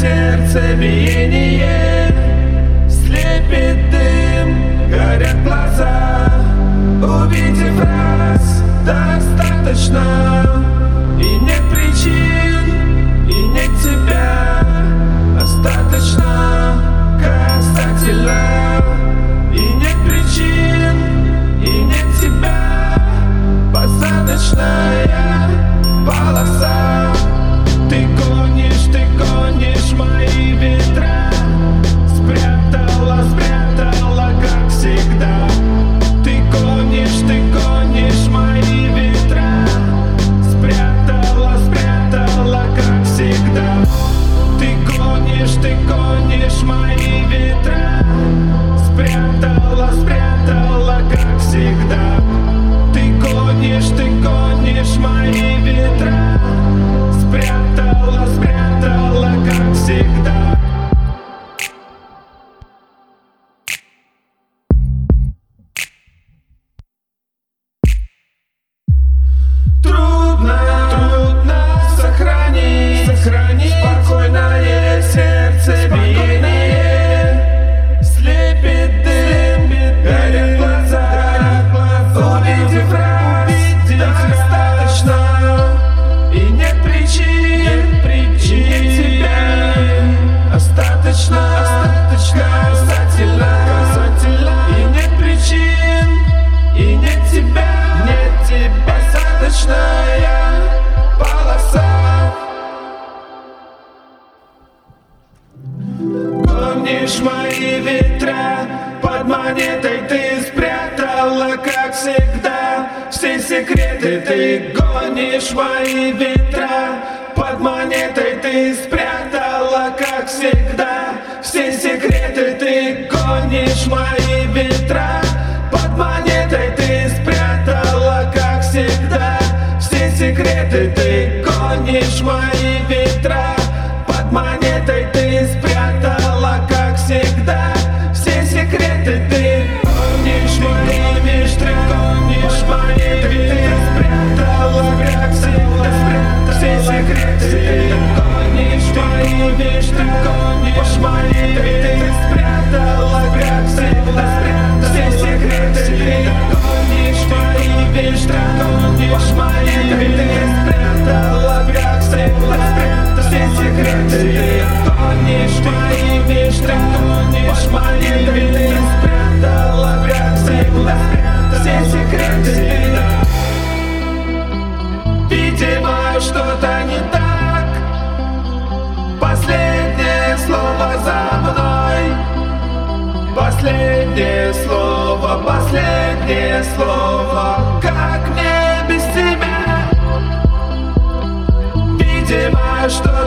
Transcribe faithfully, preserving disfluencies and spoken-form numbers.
сердцебиение. Слепит дым, горят глаза. Увидев раз, достаточно. И нет причин, и нет тебя. Остаточно, касательно. И нет причин, и нет тебя. Посадочная полоса. Ты гонишь, ты гонишь мои ветра. Спрятала, спрятала, как всегда. Ты гонишь, ты гонишь мои ветра. Спрятала, спрятала, как всегда. Ты гонишь, ты гонишь мои ветра. Спрятала, спрятала, как всегда. Ты гонишь, ты гонишь мои ветра. Спрятала, спрятала, как всегда. Трудно, трудно сохранить, сохранить спокойное сердцебиение. Слепит дым, горят глаза. Увидев раз, достаточно. И нет причин, нет причин, нет тебя. Остаточно, остаточно, касательно, касательно. И нет причин, и нет тебя, нет тебя. Посадочная полоса. Гонишь мои ветра. Под монетой ты спрятала, как всегда. Все секреты ты гонишь мои ветра. Под монетой ты спрятала, как всегда. Все секреты ты гонишь мои ветра. Под монетой ты спрятала, как всегда. Все секреты ты гонишь мои ветра. Под монетой ты спрятала, как всегда. Все секреты ты гонишь мои ветра. Гонишь мои ветра. Спрятала, как всегда. Все секреты ты гонишь мои ветра. Гонишь мои ветра. Спрятала, как всегда. Все секреты ты гонишь мои ветра. Гонишь мои ветра. Спрятала, как всегда. Все секреты ты гонишь мои ветра. Гонишь мои ветра. Спрятала, как всегда. Все секреты ты. Видимо, что-то не так. Последнее слово за мной. Последнее слово, последнее слово. Как мне без тебя? Видимо, что-то